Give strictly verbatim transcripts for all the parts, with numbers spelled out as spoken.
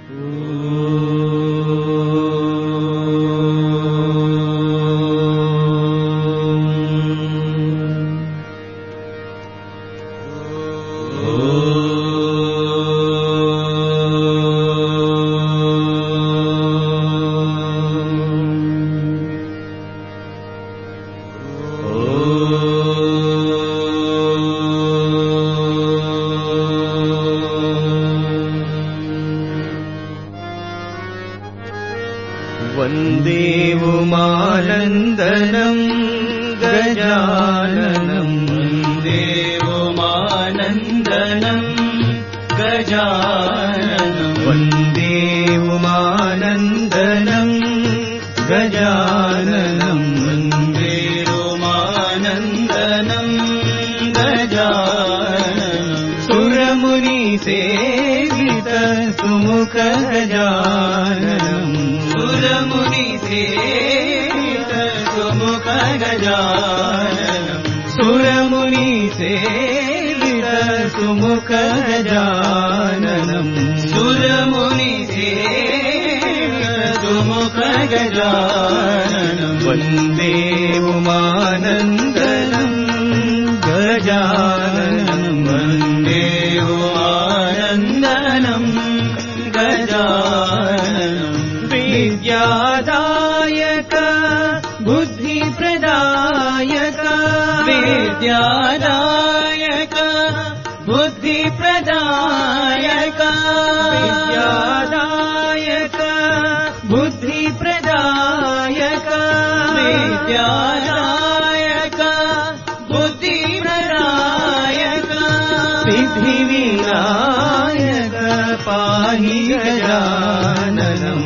वन्दे उमानन्दनं गजाननं वन्दे उमानन्दनं गजाननं वन्दे उमानन्दनं गजाननं वन्दे उमानन्दनं गजाननं सुरमुनिसेवित सुमुख गजाननं सुरमुनिसेवित सुमुख गजाननं सुरमुनिसेवित सुमुख गजाननं सुरमुनिसेवित सुमुख गजाननं वन्दे उमानन्दनं गजाननं वन्दे उमानन्दनं गजाननं विद्यादायक बुद्धिप्रदायक विद्यादायक बुद्धिप्रदायक विद्यादायक बुद्धिप्रदायक विद्यादायक बुद्धिप्रदायक सिद्धिविनायक पाहि गजाननं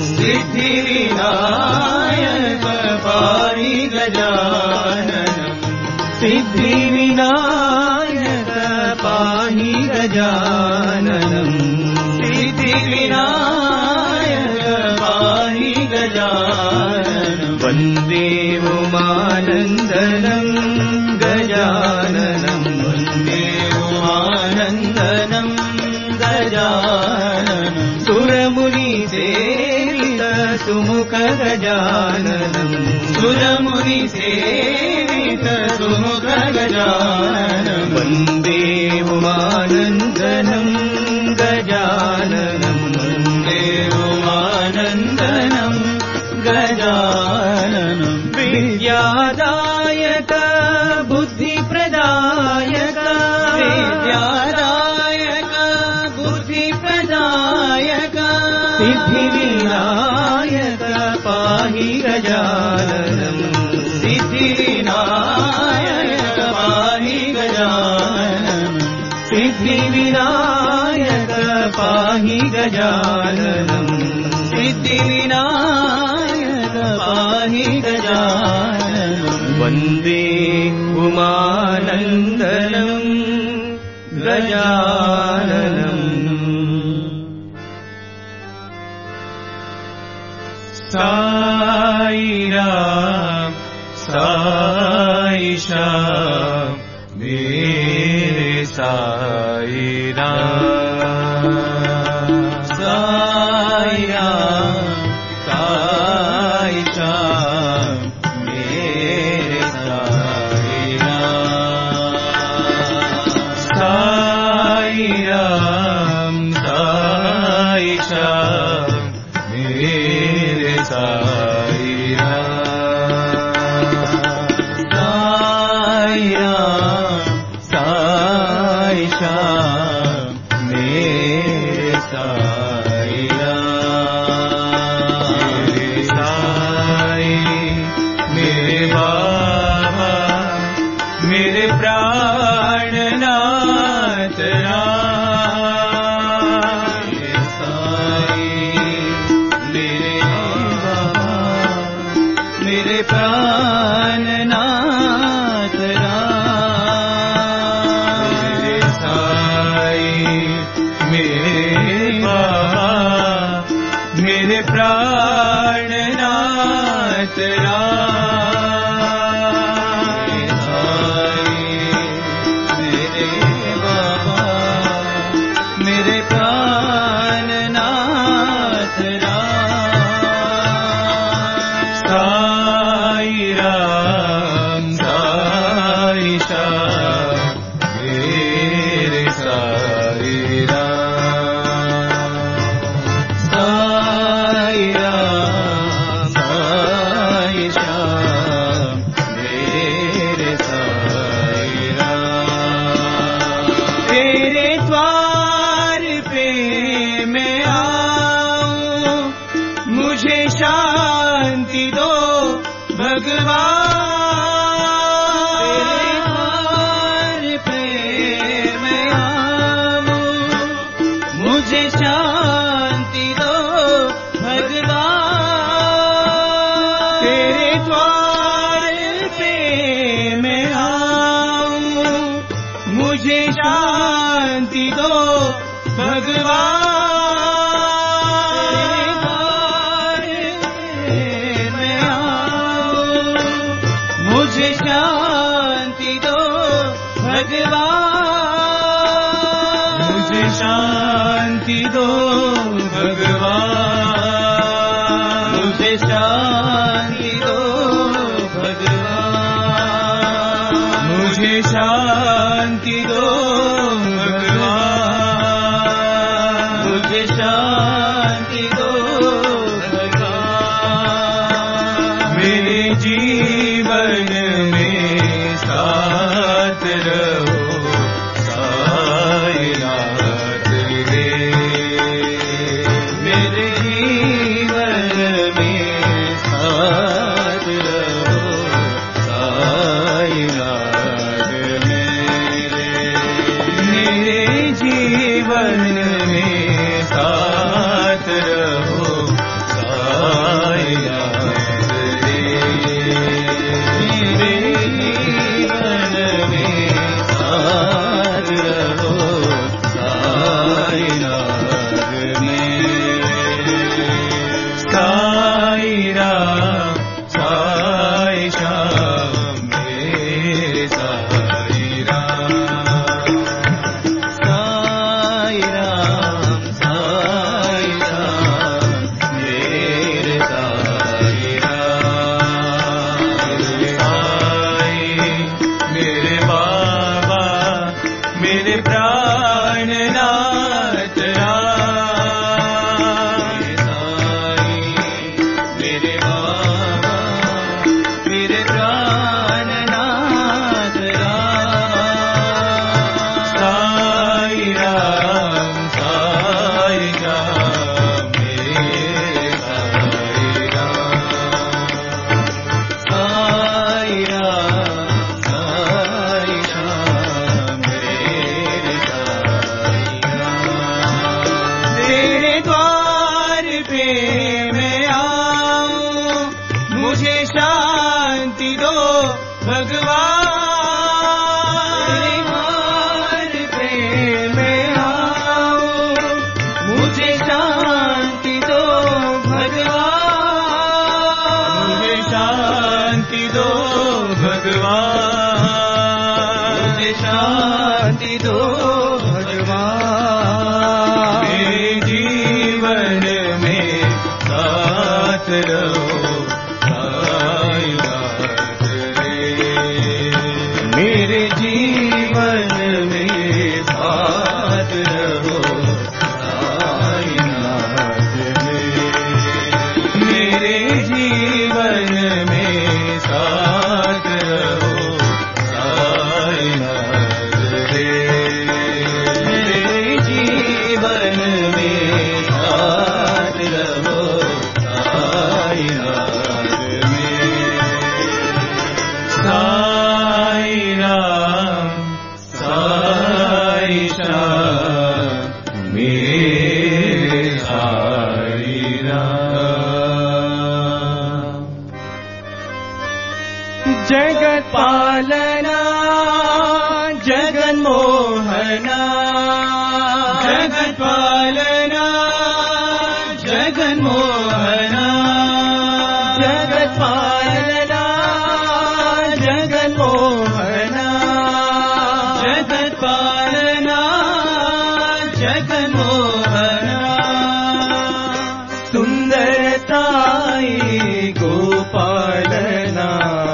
सिद्धिविनायक पाहि गजाननं सिद्धिविनायक पाहि गजाननं सिद्धिविनायक पाहि गजाननं वन्दे उमानन्दनं गजाननं वन्दे उमानन्दनं गजाननं सुरमुनिसेवित सुमुख गजाननं सुरमुनिसेवित सुमुख गजाननं वन्दे उमानन्दनं गजाननं वन्दे उमानन्दनं गजाननं विद्यादायक बुद्धिप्रदायक विद्यादायक बुद्धिप्रदायक सिद्धिविनायक पाहि गजाननं सिद्धिविनायक पाहि गजाननं सिद्धिविनायक पाहि गजाननं सिद्धिविनायक पाहि गजाननं वन्दे उमानन्दनं गजाननं साई राम साई श्याम मेरे साई राम साई राम साई श्याम मेरे साई राम साई राम साई श्याम मेरे साई राम साई राम साई श्याम मेरे साई राम मेरे साई मेरे बाबा मेरे प्राणनाथ राम मेरे साई मेरे बाबा मेरे प्राणनाथ राम मेरे साई मेरे बाबा मेरे प्राणनाथ राम मेरे साई मेरे बाबा मेरे प्राणनाथ शांति दो भगवान, तेरे द्वार पे मैं आऊं, मुझे शांति दो भगवान, तेरे द्वार पे मैं आऊं, मुझे शांति दो भगवान, मुझे शांति दो भगवान, मुझे शांति दो भगवान, मुझे शांति दो भगवान, मुझे शांति दो भगवान, मुझे शांति दो भगवान, मेरे जीवन में साथ रहो साईनाथ रे, मेरे जीवन में साथ रहो साईनाथ मेरे, मेरे जीवन में साथ रहो साईनाथ रे, मेरे जीवन में साथ रहो साईनाथ मेरे, साई राम साई श्याम मेरे साई राम, साई राम साई श्याम मेरे साई राम, साई मेरे बाबा मेरे प्राणनाथ राम, साई मेरे बाबा मेरे प्राणनाथ राम, साई राम साई राम मेरे साई राम, साई राम साई राम मेरे साई राम, तेरे द्वार पे मैं आऊं, मुझे शांति दो भगवान, तेरे द्वार पे मैं आऊं, मुझे शांति दो भगवान, मुझे शांति दो भगवान, मुझे शांति दो भगवान, मेरे जीवन में साथ रहो साईनाथ रे, मेरे जीवन में साथ रहो साईनाथ रे, मेरे जीवन में साथ रहो साईनाथ रे, मेरे जीवन में साथ रहो साईनाथ मेरे, साई राम साई श्याम मेरे साई राम, जगत पालना जगन मोहना, जगत पालना जगन मोहना, जगत पालना जगन मोहना, जगत पालना जगन मोहना, सुंदर साई गोपालना,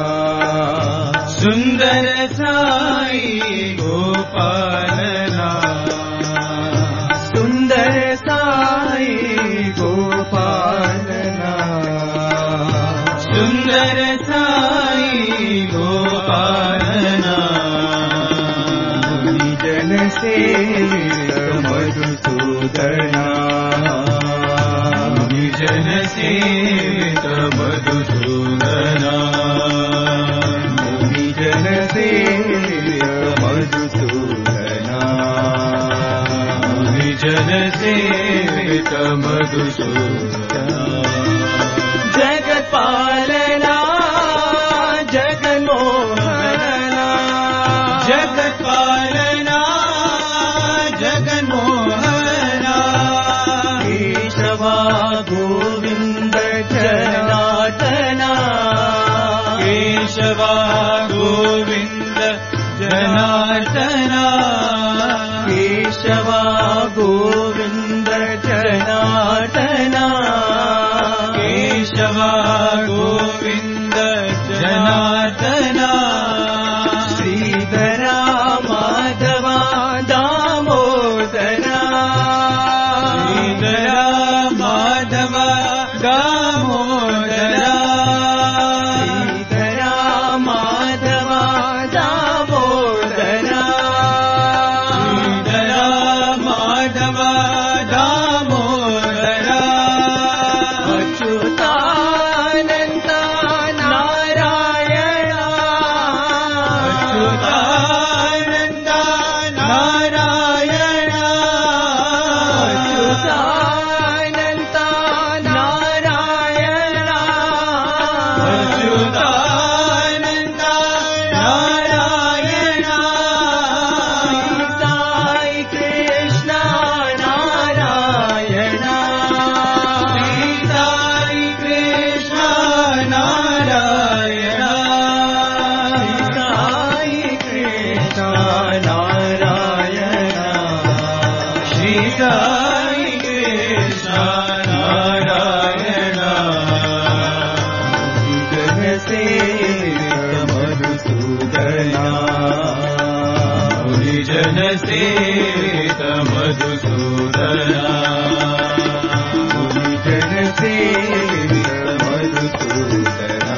सुंदर साई गोपालना, सुंदर साई गोपालना, सुंदर साई गोपालना, मुनि जन से मधुसूदना, मुनि जन से जन सेवित मधुसूदना जगत्पालना जगन्मोहना जगत्पालना जगन्मोहना केशवा गोविन्द जनार्दना केशवा गोविन्द जनार्दना केशवा गोविन्द जनार्दना केशवा गोविन्द जनार्दना श्रीधरा माधवा दामोदरा श्रीधरा माधवा दामोदरा श्रीधरा माधवा दामोदरा श्रीधरा माधवा दामोदरा अच्युतानन्द नारायण अच्युतानन्द नारायण अच्युतानन्द नारायण अच्युतानन्द नारायण साई कृष्ण नारायण साई कृष्ण नारायण साई कृष्ण नारायण श्री साई कृष्ण नारायण जन सेवित मधुसूदना जन सेवित मधुसूदना जन सेवित मधुसूदना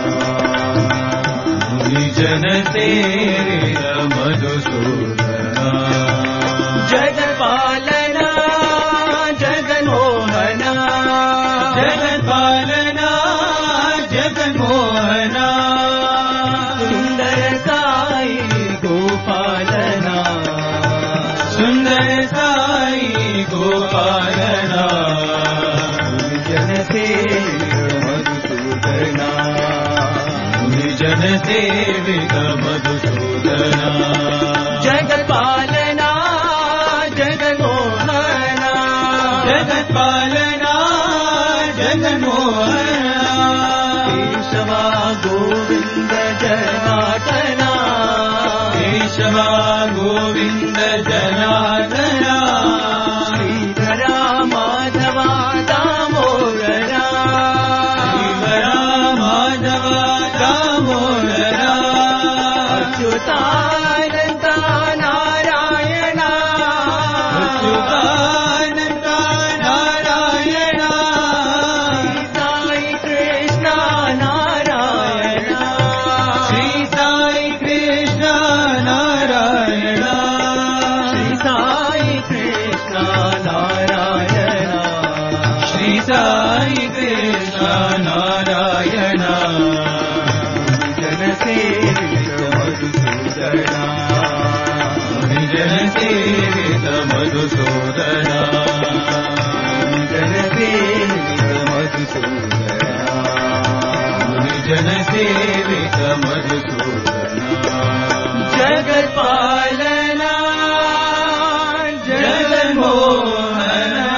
जन सेवित मधुसूदना जगत्पालना जगन्मोहना जगत्पालना जगन्मोहना सुंदर साई गोपालना सुंदर साई गोपालना जन सेवित मधुसूदना जन सेवित मधुसूदना जगत्पालना जगन्मोहना जगत्पालना जगन्मोहना केशवा गोविन्द जनार्दना केशवा गोविन्द जनार्दना श्रीधरा माधवा दामोदरा श्रीधरा माधवा दामोदरा अच्युतानन्द नारायण अच्युतानन्द नारायण साई कृष्ण नारायण श्री साई कृष्ण नारायण श्री साई कृष्ण नारायण श्री साई कृष्ण नारायण जन सेवित मधुसूदना जन सेवित मधुसूदना जन सेवित मधुसूदना जन सेवित मधुसूदना जगत्पालना जगन्मोहना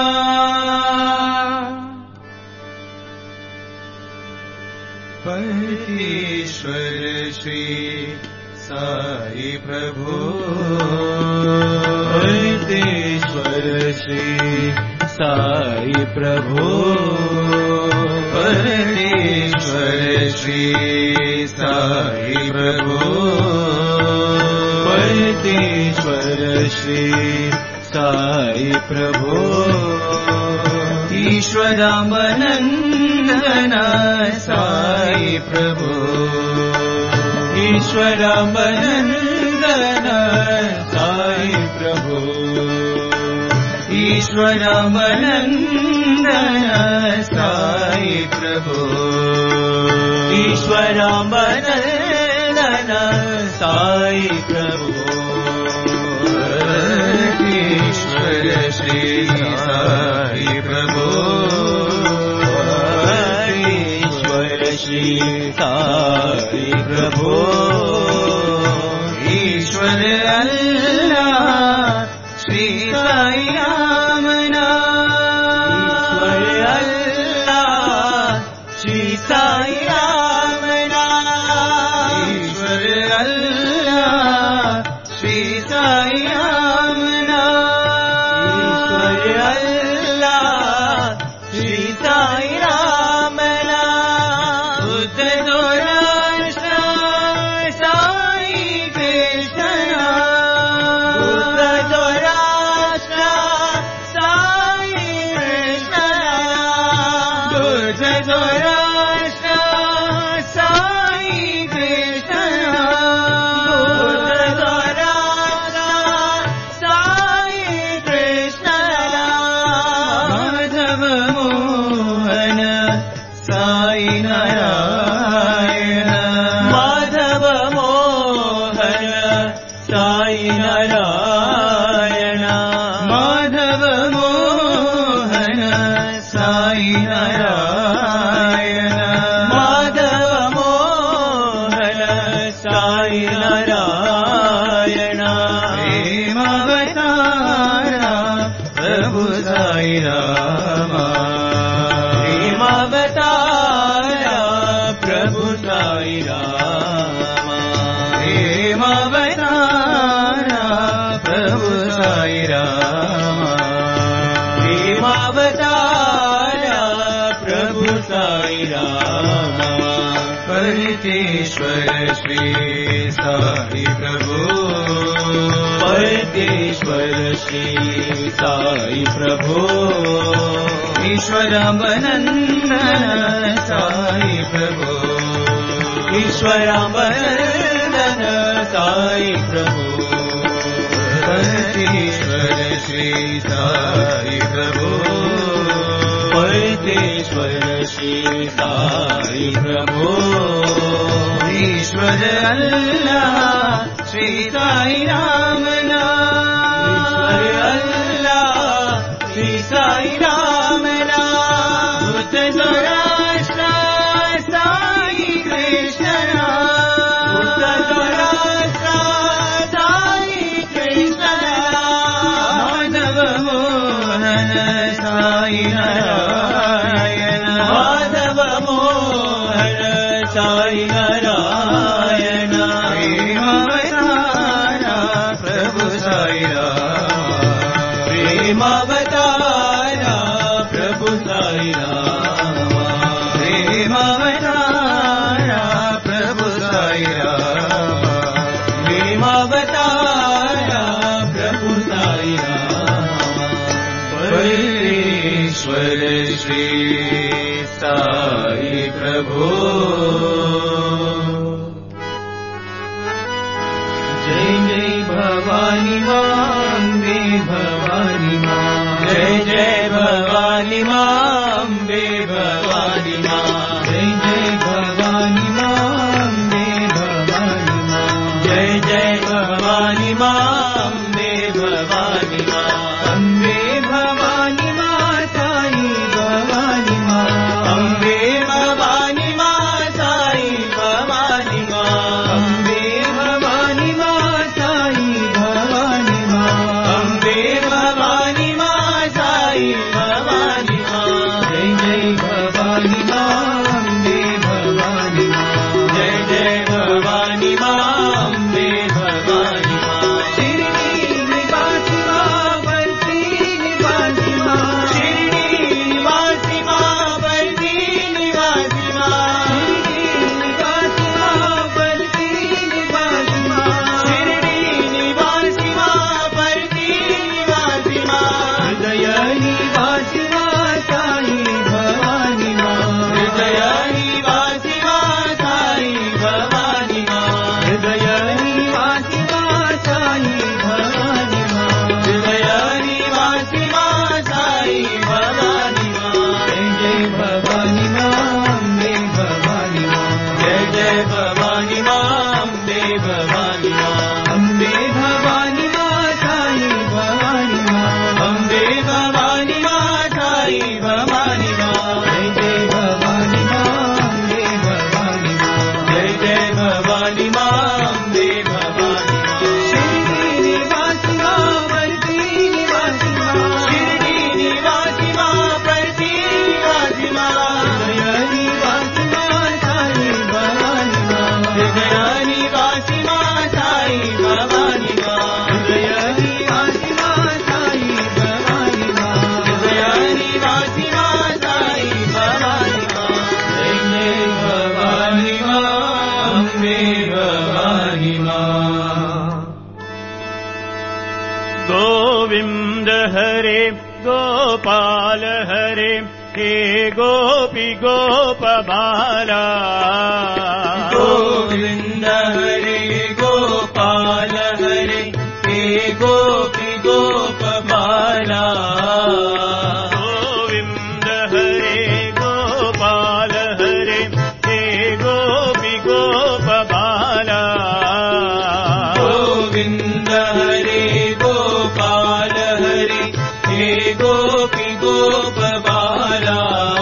परमेश्वर श्री साई प्रभु परमेश्वर श्री साई प्रभु परमेश्वर श्री साई प्रभु परमेश्वर श्री साई प्रभु ईश्वरामनंदन साई प्रभु ईश्वरामनंदन साई प्रभु ईश्वरामनंदन साई प्रभु ईश्वरामनंदन साई प्रभु ईश्वर श्री साई प्रभु ईश्वर श्री साई प्रभु ईश्वर अल्लाह श्री साई राम नाम ईश्वर अल्लाह श्री साई राम नाम ईश्वर अल्लाह श्री साई राम नाम ईश्वर अल्लाह श्री साई राम नाम बुद्ध दोराष्ट्र साई कृष्ण बुद्ध दोराष्ट्र साई कृष्ण बुद्ध दोराष्ट्र साई कृष्ण बुद्ध दोराष्ट्र साई कृष्ण माधव मोहन साई नारायण माधव मोहन साई नारायण माधव मोहन साई नारायण माधव मोहन साई नारायण प्रेमावतारा प्रभु साई रामा प्रेमावतारा प्रभु साई रामा प्रेमावतारा प्रभु साई रामा प्रेमावतारा प्रभु साई रामा परमेश्वर श्री साई प्रभु परमेश्वर श्री साई प्रभु ईश्वरांबनंदन साई प्रभु ईश्वरांबनंदन साई प्रभु परमेश्वर श्री साई प्रभु परमेश्वर श्री साई प्रभु ईश्वर अल्लाह श्री साई राम नाम अल्लाह श्री साई राम नाम बुद्ध दोराष्ट्र साई कृष्ण बुद्ध दोराष्ट्र साई कृष्ण माधव मोहन साई नारायण माधव मोहन साई नारायण प्रेमावतारा प्रभु साई राम प्रेमावतारा प्रभु साई राम प्रेमावतारा प्रभु साई राम प्रेमावतारा प्रभु साई राम परमेश्वर श्री साई प्रभु जय जय भवानी मां अम्बे भवानी मां जय जय भवानी मां अम्बे भवानी मां जय जय भवानी मां अम्बे भवानी मां जय जय भवानी मां अम्बे भवानी मां अम्बे भवानी मां साई भवानी मां अम्बे भवानी मां साई भवानी मां अम्बे भवानी मां साई भवानी मां अम्बे भवानी मां साई भवानी मां जय जय भवानी मां अम्बे भवानी मां जय जय भवानी मां अम्बे भवानी मां शिरडी निवासी मां बंसी निवासी मां शिरडी निवासी मां बंसी निवासी मां शिरडी निवासी मां बंसी निवासी मां शिरडी निवासी मां बंसी निवासी मां हृदय निवासी गोपाल हरे हे गोपी गोप बाला गोविंद हरे गोपाल हरे हे गोपी गोप बाला गोविंद हरे गोपाल हरे हे गोपी गोप बाला गोविंद हरे गोपाल हरे हे गोपी गोप बाला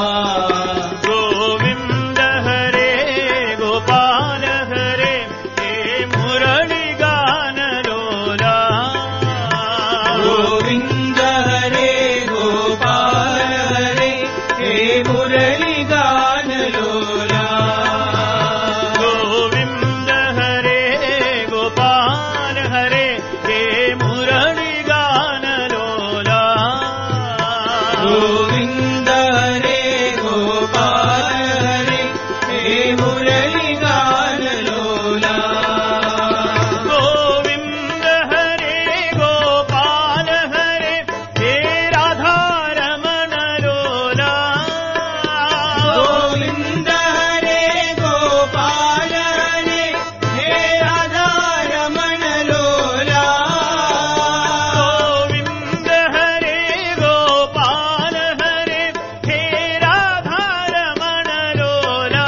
गोविंद हरे गोपाल हरे हे मुरली गान लोला गोविंद हरे गोपाल हरे हे मुरली गान लोला गोविंद हरे गोपाल हरे हे मुरली गान लोला गोविंद हरे गोपाल हरे हे मुरली गान लोला गोविंद हरे गोपाल हरे हे राधा रमण लोला गोविंद हरे गोपाल हरे हे राधा रमण लोला गोविंद हरे गोपाल हरे हे राधा रमण लोला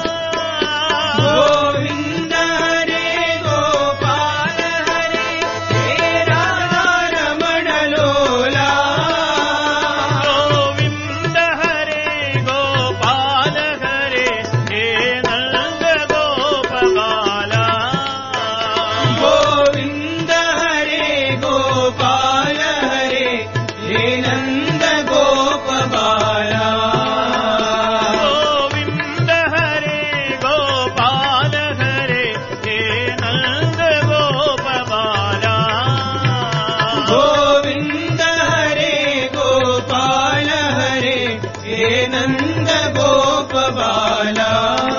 गोविंद हरे गोपाल हरे हे राधा रमण लोला गोविंद हरे गोपाल हरे हे नंद गोप बाला गोविंद हरे गोपाल हरे हे नंद गोप बाला गोविंद हरे गोपाल हरे हे नंद गोप बाला गोविंद हरे गोपाल हरे हे नंद गोप बाला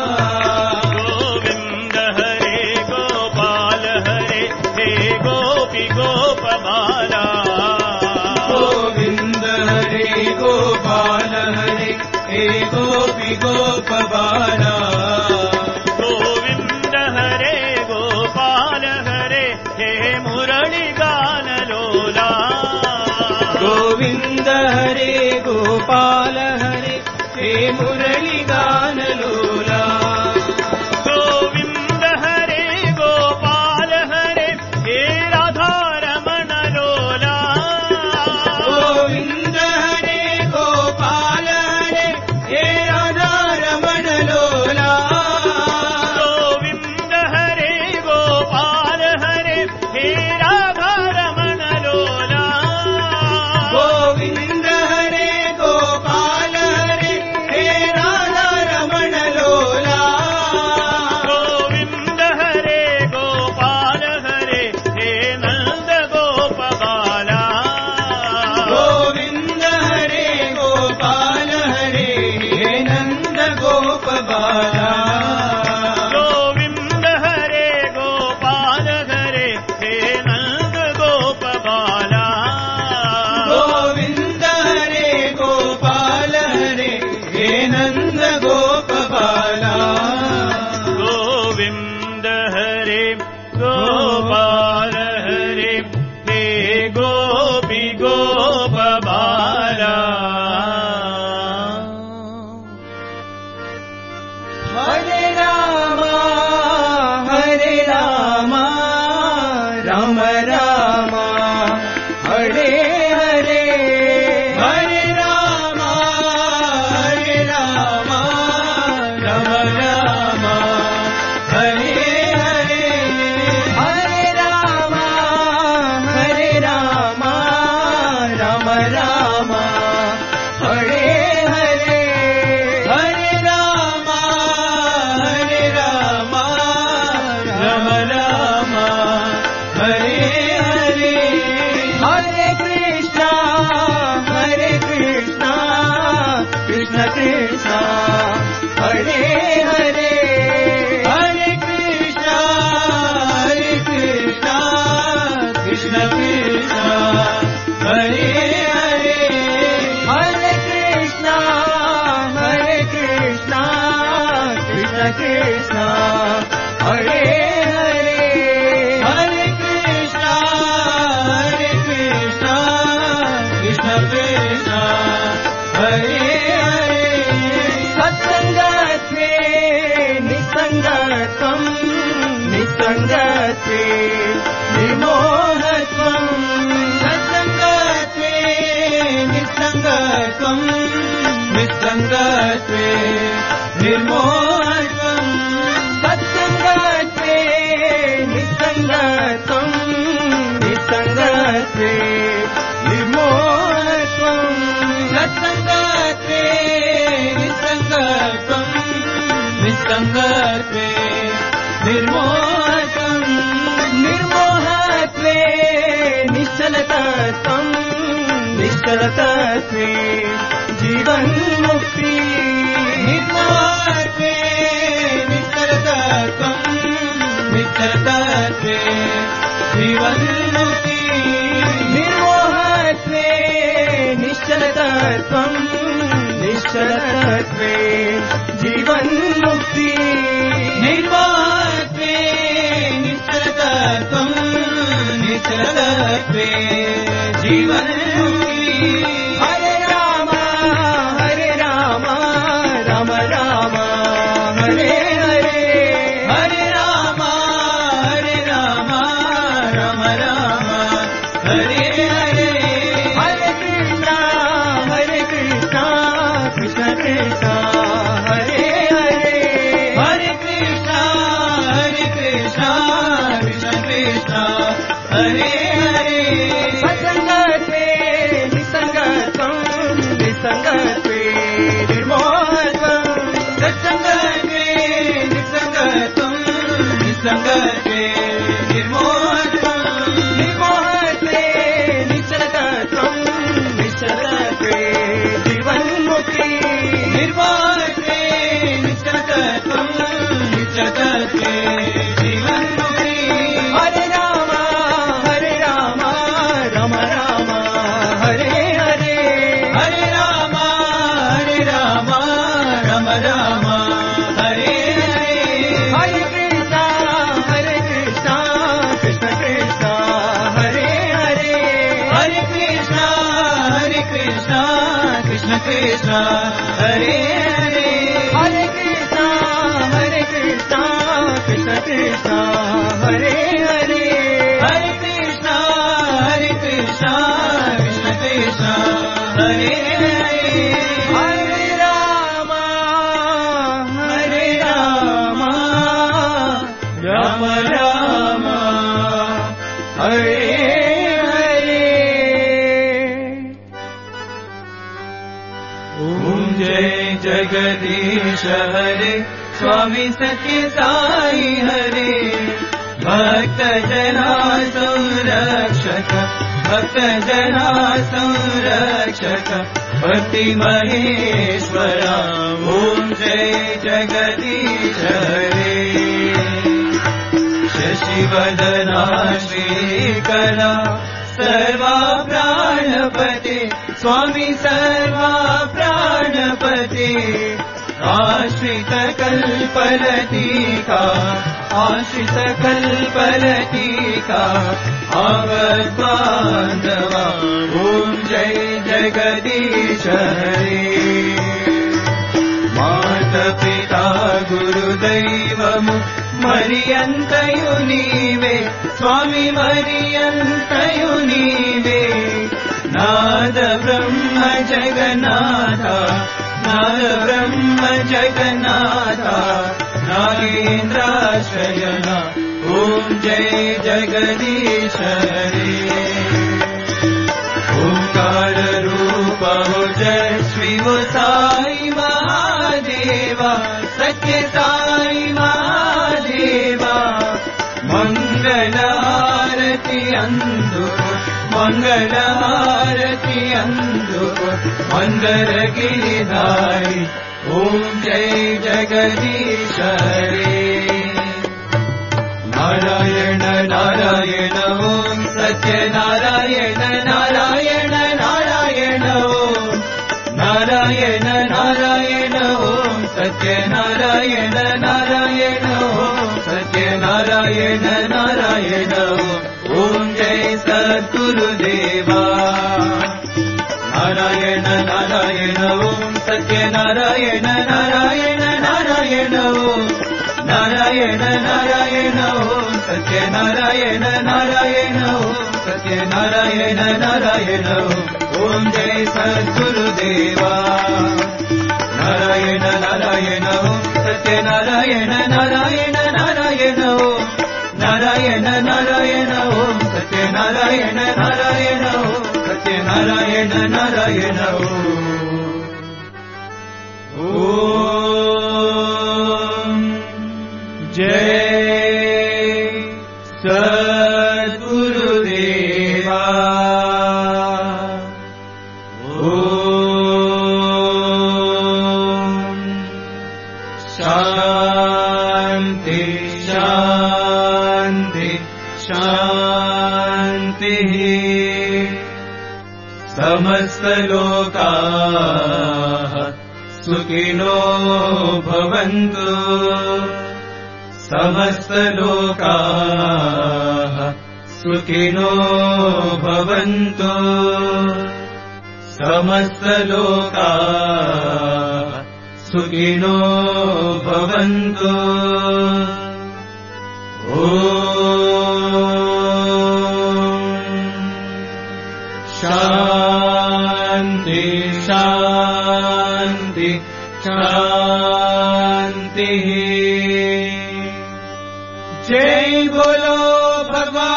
गोविंद हरे गोपाल हरे हे गोपी गोप बाला गोविंद हरे गोपाल हरे हे गोपी गोप बाला गोविंद हरे गोपाल हरे हे मुरली गान लोला गोविंद हरे गोपाल हरे हे मुरली गान लोला गोविंद हरे गोपाल हरे हे राधा रमण लोला गोविंद हरे गोपाल हरे हे राधा रमण लोला गोविंद हरे गोपाल हरे हे राधा रमण लोला गोविंद हरे Gopal Krishna, Hare Hare. Satsangatve nisangatam, nisangatve nirmohatvam. Satsangatve nisangatam, nisangatve nirmohatvam. Satsangatve nisangatam, nisangatve nirmohatvam. Satsangatve nisangatam, nisangatve nirmohatvam. Nirmohatve nishalatatam, nishalatve jivan mukti. Nirmohatve nishalatatam, nishalatve jivan mukti. Nirmohatve nishalatatam, nishalatve jivan mukti. Nirmohatve nishalatatam, nishalatve jivan mukti. Hare Rama, Hare Rama, Rama Rama, Hare Hare. Hare Rama, Hare Rama, Rama Rama, Hare Hare. Hare Krishna, Hare Krishna, Krishna Krishna, Hare Hare. Hare Krishna, Hare Krishna, Krishna Krishna, Hare Hare. Satsangatve nisangatam, nisangatve nirmohatvam. Satsangatve nisangatam, nisangatve nirmohatvam. Nirmohatve nishalatatam, nishalatve jivan mukti. Nirmohatve nishalatatam, nishalatve jivan mukti. Hare Rama, Hare Rama, Rama Rama, Hare Hare. Hare Rama, Hare Rama, Rama Rama, Hare Hare. Hare Krishna, Hare Krishna, Krishna Krishna, Hare Hare. Hare Krishna, Hare Krishna, Krishna Krishna, Hare Hare. Hare Krishna, Hare Krishna, Krishna Krishna, Hare Hare. Hare Krishna, Hare Krishna, Krishna Krishna, Hare Hare. Hare Rama, Hare Rama, Rama Rama, Hare Hare. Om Jai Jagadish Hare, Swami Satya Sai Hare. Bhakta Jana Samrakshaka, Bhakta Jana Samrakshaka, Bhakti Maheshwara. Om Jai Jagadish Hare. Shashivadana Shrikara, Sarva Pranapate, Swami Sarva Pranapate. आश्रित कल्पलतिका, आश्रित कल्पलतिका, आवद्बान्धवा. ॐ जय जगदीश हरे. मातपिता गुरुदैवमु मरियन्तयु नीवे, स्वामी मरियन्तयु नीवे. नाद ब्रह्म जगन्नाथ, नाद ब्रह्म जगन्नाथ, नागेन्द्राश्रयण. ॐ जय जगदीश हरे. ओंकार रूप हो जय वो साई महादेवा, सत्य साई महादेवा. मंगल आरती अंदुको, मंगल आरती अंदुको, मंदर गिरिधारी. ओम जय जगदीश हरे. नारायण नारायण ओम सत्य नारायण नारायण नारायण ओम. नारायण नारायण ओम सत्य नारायण नारायण ओम सत्य नारायण नारायण ओम. ओम जय सद्गुरुदेवा. नारायण नारायण नारायण ओम सत्यनारायण नारायण नारायण ओम नारायण नारायण ओम सत्यनारायण नारायण ओम सत्यनारायण नारायण ओम जय सद्गुरुदेवा नारायण नारायण ओम सत्यनारायण नारायण नारायण ओम नारायण नारायण ओम सत्यनारायण नारायण ओम सत्यनारायण नारायण ओम जय सद्गुरुदेवा ओम शांति शांति शान्तिः समस्त लोकाः सुखिनो भवन्तु समस्त लोकाः सुखिनो भवन्तु समस्त लोकाः सुखिनो भवन्तु शांति शांति शांतिः जय बोलो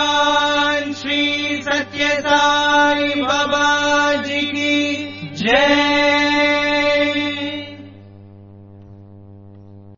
भगवान श्री सत्य साई बाबा जी की जय।